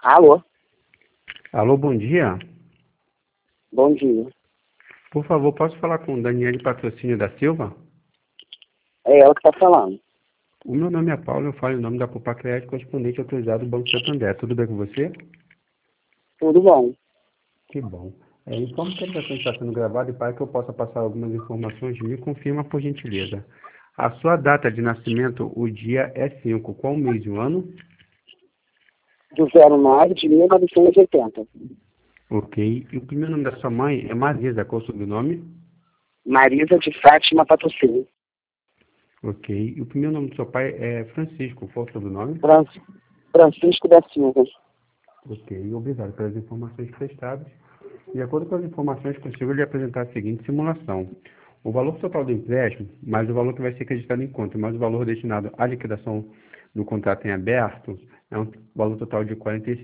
Alô? Alô, bom dia. Bom dia. Por favor, posso falar com Daniele Patrocínio da Silva? É ela que está falando. O meu nome é Paulo, eu falo em nome da Poupa Crédito, correspondente autorizado do Banco Santander. Tudo bem com você? Tudo bom. Que bom. Informe que a ligação está sendo gravada e para que eu possa passar algumas informações, me confirma por gentileza. A sua data de nascimento, o dia é 5. Qual o mês e o ano? Do 09 de 1980. Ok. E o primeiro nome da sua mãe é Marisa. Qual o sobrenome? Marisa de Fátima Patrocínio. Ok. E o primeiro nome do seu pai é Francisco. Qual o sobrenome? Francisco da Silva. Ok. Obrigado pelas informações prestadas. De acordo com as informações, consigo lhe apresentar a seguinte simulação. O valor total do empréstimo, mais o valor que vai ser acreditado em conta, mais o valor destinado à liquidação do contrato em aberto, é um valor total de R$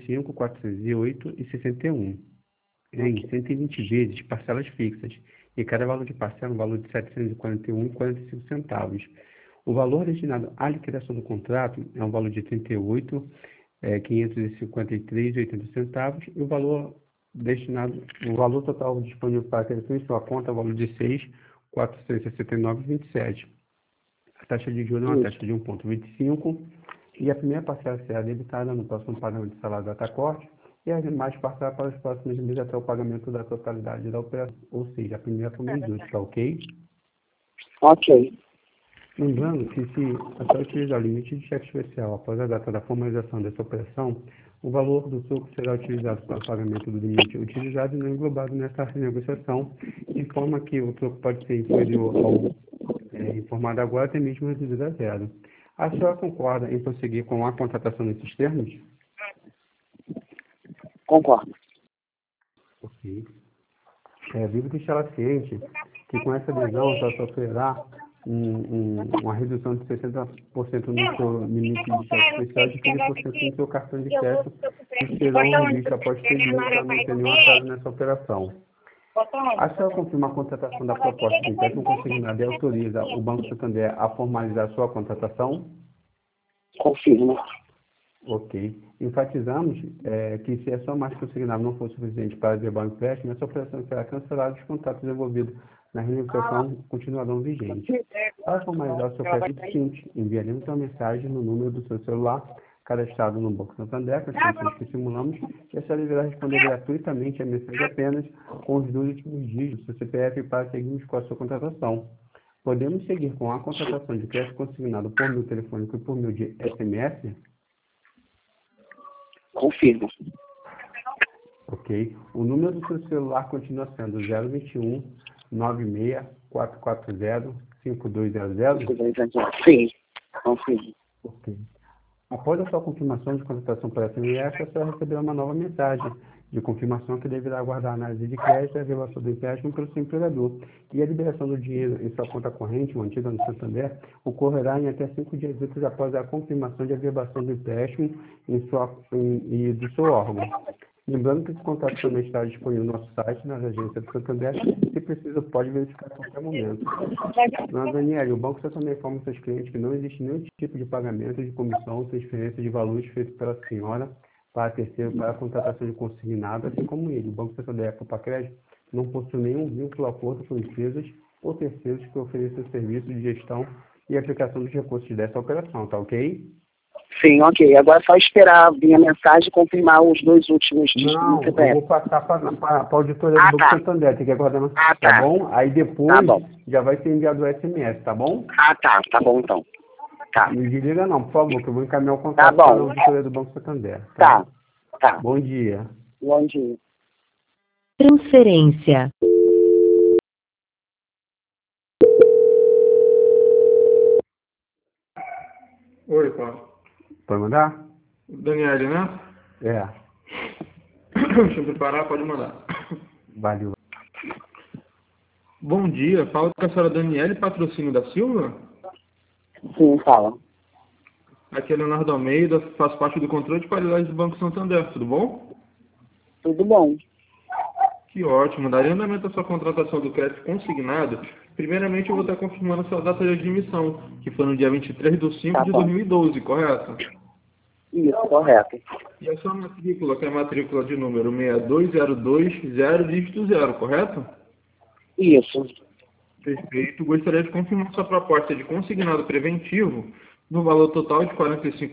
45.408,61, em 120 vezes parcelas fixas, e cada valor de parcela é um valor de R$ 741,45. O valor destinado à liquidação do contrato é um valor de R$ 38.553,80 e o valor o valor total disponível para aquisição em sua conta é o valor de R$ 6.469,27. A taxa de juros é uma taxa de 1,25 e a primeira parcela será debitada no próximo pagamento de salário data corte e as demais parcelas para os próximos meses até o pagamento da totalidade da operação, ou seja, a primeira por mês útil, tá ok? Ok. Lembrando que se até utilizar o limite de cheque especial após a data da formalização dessa operação, o valor do troco será utilizado para o pagamento do limite utilizado e não englobado nessa renegociação, de forma que o troco pode ser inferior ao informado agora, até mesmo reduzido a zero. A senhora concorda em prosseguir com a contratação nesses termos? Concordo. Ok. Devo deixar ela ciente que com essa adesão ela sofrerá uma redução de 60% no seu limite de cheque especial e de 15% no seu cartão de crédito, que serão revistos após 3 meses para não ter nenhum atraso nessa operação. A senhora confirma a contratação da proposta de empréstimo consignado e autoriza o Banco Santander a formalizar a sua contratação? Confirmo. Ok. Enfatizamos que se a sua marca consignada não for suficiente para levar o empréstimo, essa operação será cancelada e os contratos envolvidos na renegociação continuarão vigentes. Para formalizar o seu crédito simples, enviaremos uma mensagem no número do seu celular cadastrado no Banco Santander, com as condições que simulamos, e a senhora deverá responder gratuitamente a mensagem apenas com os 2 últimos dígitos do seu CPF para seguirmos com a sua contratação. Podemos seguir com a contratação de crédito consignado por meio telefônico e por meio de SMS? Confirmo. Ok. O número do seu celular continua sendo 021 96440 5200? Sim. Confirmo. Ok. Após a sua confirmação de contratação por SMS, a senhora receberá uma nova mensagem de confirmação que deverá aguardar a análise de crédito e a revelação do empréstimo pelo seu empregador. E a liberação do dinheiro em sua conta corrente, mantida no Santander, ocorrerá em até 5 dias úteis após a confirmação de averbação do empréstimo e do seu órgão. Lembrando que esse contrato também está disponível no nosso site, nas agências do Santander, se precisa pode verificar a qualquer momento. Dona Daniele, o Banco Santander informa seus clientes que não existe nenhum tipo de pagamento de comissão ou transferência de valores feito pela senhora para terceiro para a contratação de consignado, assim como ele. O Banco Santander e a Poupa Crédito não possui nenhum vínculo ou acordo com empresas ou terceiros que ofereçam serviço de gestão e aplicação dos recursos dessa operação, tá ok? Sim, ok. Agora é só esperar vir a mensagem e confirmar os 2 últimos dígitos Não, do eu CPF. vou passar para a auditoria do Banco Santander, tem que aguardar, Ah, tá tá. bom? Aí depois Tá bom. já vai ser enviado o SMS, tá bom? Ah, tá. Tá bom, então. Tá. Me desliga não, por favor, que eu vou encaminhar o Tá contato para a bom. auditoria do Banco Santander, Tá. tá? Tá. Bom dia. Bom dia. Transferência. Oi, Paulo. Pode mandar? Daniele, né? É, Deixa eu preparar, pode mandar. valeu. Bom dia, fala com a senhora Daniele Patrocínio da Silva. Sim, fala. Aqui é Leonardo Almeida, faço parte do controle de qualidade do Banco Santander, tudo bom? Tudo bom. Que ótimo, daria andamento à sua contratação do crédito consignado. Primeiramente eu vou estar confirmando a sua data de admissão, que foi no dia 23 de 5 Tá de bom. 2012, correto? Isso, correto. E a sua matrícula, que é a matrícula de número 62020, dígito 0, correto? Isso. Perfeito. Gostaria de confirmar sua proposta de consignado preventivo no valor total de R$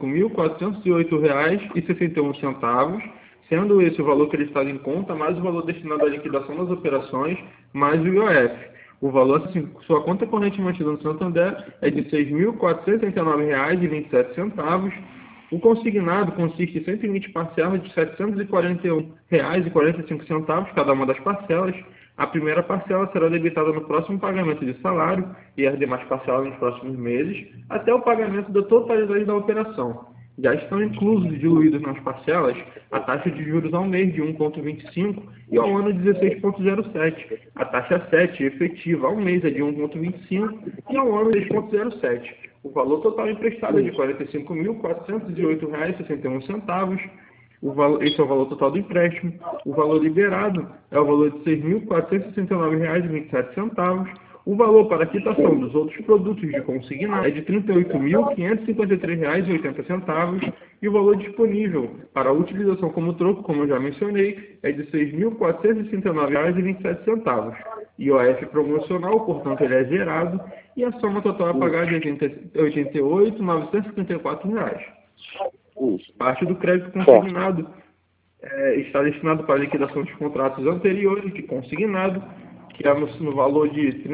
45.408,61, sendo esse o valor acreditado em conta, mais o valor destinado à liquidação das operações, mais o IOF. O valor, assim, sua conta corrente mantida no Santander é de R$ 6.439,27. O consignado consiste em 120 parcelas de R$ 741,45, cada uma das parcelas. A primeira parcela será debitada no próximo pagamento de salário e as demais parcelas nos próximos meses, até o pagamento da totalidade da operação. Já estão inclusos e diluídos nas parcelas a taxa de juros ao mês de 1,25 e ao ano de 16,07. A taxa 7 efetiva ao mês é de 1,25 e ao ano de 6,07. O valor total emprestado é de R$ 45.408,61. Esse é o valor total do empréstimo. O valor liberado é o valor de R$ 6.469,27. O valor para a quitação dos outros produtos de consignado é de R$ 38.553,80. E o valor disponível para a utilização como troco, como eu já mencionei, é de R$ 6.469,27. IOF promocional, portanto, ele é zerado. E a soma total a pagar é de R$ 88.934. Parte do crédito consignado está destinado para a liquidação dos contratos anteriores de consignado, que é no valor de R$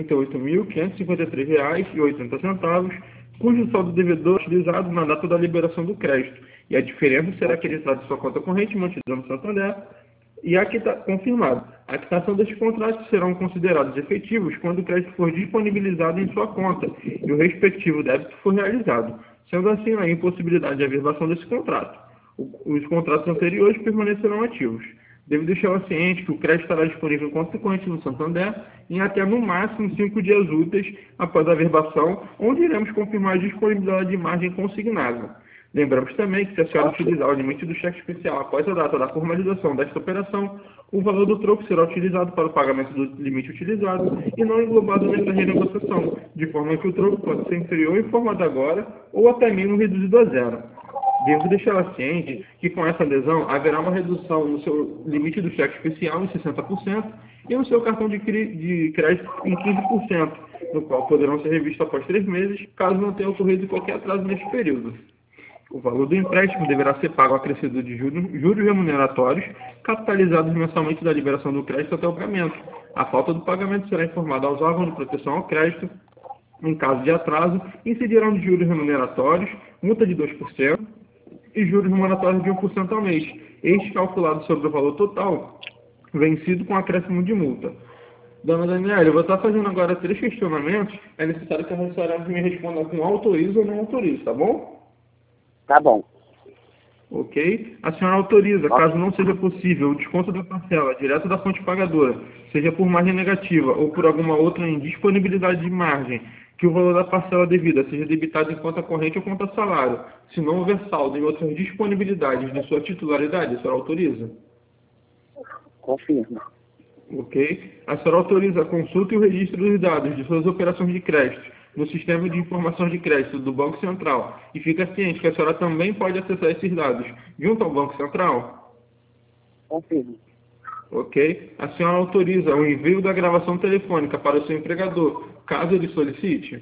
38.553,80, cujo saldo devedor é utilizado na data da liberação do crédito, e a diferença será acreditada em sua conta corrente mantida no Santander e confirmado. A quitação destes contratos serão considerados efetivos quando o crédito for disponibilizado em sua conta e o respectivo débito for realizado, sendo assim a impossibilidade de averbação desse contrato. Os contratos anteriores permanecerão ativos. Devo deixá-la ciente que o crédito estará disponível em conta corrente no Santander em até no máximo 5 dias úteis após a averbação, onde iremos confirmar a disponibilidade de margem consignável. Lembramos também que se a senhora utilizar o limite do cheque especial após a data da formalização desta operação, o valor do troco será utilizado para o pagamento do limite utilizado e não englobado nessa renegociação, de forma que o troco pode ser inferior em forma de agora ou até mesmo reduzido a zero. Devo deixá-la ciente que com essa adesão haverá uma redução no seu limite do cheque especial em 60% e no seu cartão de crédito em 15%, no qual poderão ser revistos após 3 meses, caso não tenha ocorrido qualquer atraso neste período. O valor do empréstimo deverá ser pago acrescido de juros remuneratórios, capitalizados mensalmente da liberação do crédito até o pagamento. A falta do pagamento será informada aos órgãos de proteção ao crédito. Em caso de atraso, incidirão de juros remuneratórios, multa de 2% e juros remuneratórios de 1% ao mês, este calculado sobre o valor total, vencido com acréscimo de multa. Dona Daniela, eu vou estar fazendo agora 3 questionamentos. É necessário que a senhora me responda com autoriza ou não autoriza, tá bom? Tá bom. Ok? A senhora autoriza, caso não seja possível, o desconto da parcela direto da fonte pagadora, seja por margem negativa ou por alguma outra indisponibilidade de margem, que o valor da parcela devida seja debitado em conta corrente ou conta salário, se não houver saldo em outras disponibilidades de sua titularidade, a senhora autoriza? Confirmo. Ok? A senhora autoriza a consulta e o registro dos dados de suas operações de crédito no sistema de informação de crédito do Banco Central e fica ciente que a senhora também pode acessar esses dados junto ao Banco Central? Confirmo. Ok? A senhora autoriza o envio da gravação telefônica para o seu empregador, caso ele solicite?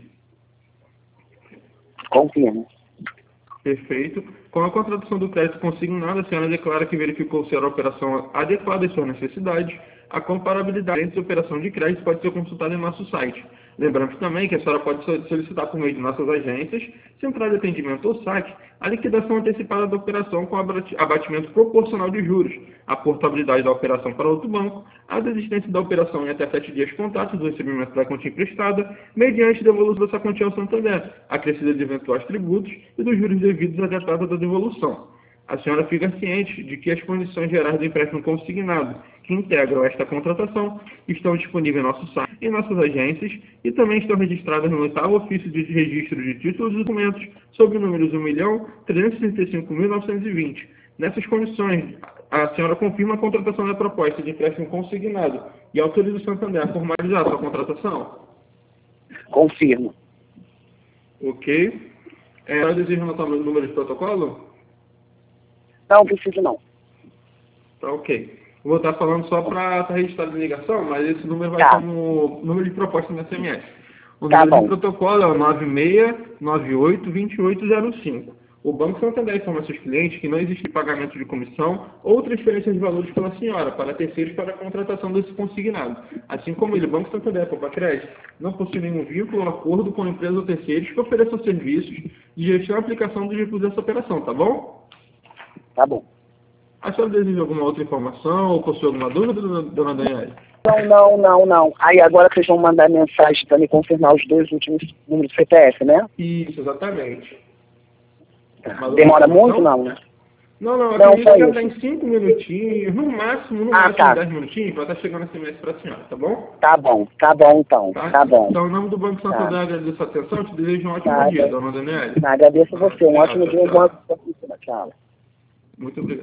Confirmo. Perfeito. Com a contratação do crédito consignado, a senhora declara que verificou se era a operação adequada às suas necessidades. A comparabilidade entre a operação de crédito pode ser consultada em nosso site. Lembramos também que a senhora pode solicitar por meio de nossas agências, central de atendimento ou saque, a liquidação antecipada da operação com abatimento proporcional de juros, a portabilidade da operação para outro banco, a desistência da operação em até 7 dias contatos do recebimento da quantia emprestada, mediante devolução dessa quantia ao Santander, acrescida de eventuais tributos e dos juros devidos à data da devolução. A senhora fica ciente de que as condições gerais do empréstimo consignado que integram esta contratação estão disponíveis em nosso site e em nossas agências e também estão registradas no 8º Ofício de Registro de Títulos e Documentos sob números 1.365.920. Nessas condições, a senhora confirma a contratação da proposta de empréstimo consignado e autoriza o Santander a formalizar a sua contratação? Confirmo. Ok. A senhora deseja anotar o número de protocolo? Não, preciso não. Tá ok. Vou estar falando só para estar registrado em ligação, mas esse número vai Tá. ser no número de proposta no SMS. O Tá número de bom. protocolo é o 96982805. O Banco Santander informa a seus clientes que não existe pagamento de comissão ou transferência de valores pela senhora para terceiros para a contratação desse consignado. Assim como ele, o Banco Santander, Poupa Crédito, não possui nenhum vínculo ou acordo com empresas ou terceiros que ofereçam serviços de gestão e aplicação dos recursos dessa operação, tá bom? Tá bom. A senhora deseja alguma outra informação ou possui alguma dúvida, dona Daniela? Não. Aí agora vocês vão mandar mensagem para me confirmar os 2 últimos números do CPF, né? Isso, exatamente. Demora muito, não, né? Não, eu Não, acredito só que ela isso. dá em 5 minutinhos, no máximo Tá. 10 minutinhos, vai estar chegando esse SMS para a senhora, tá bom? Tá bom então. Tá? Tá bom. Então, em nome do Banco Santander, agradeço a atenção e te desejo um ótimo dia, dona Daniela. Agradeço a você. Um ótimo dia, Tchau. boa. Tchau. Muito obrigado.